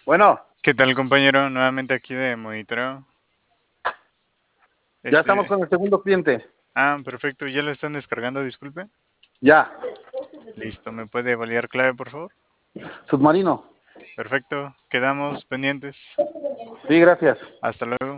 Bueno, ¿Qué tal, compañero? Nuevamente aquí de monitoreo. ya estamos con el segundo cliente. Perfecto. ¿Ya lo están descargando? Disculpe. Ya, Listo. ¿Me puede validar clave, por favor? submarino. Perfecto. Quedamos pendientes. Sí, gracias. Hasta luego.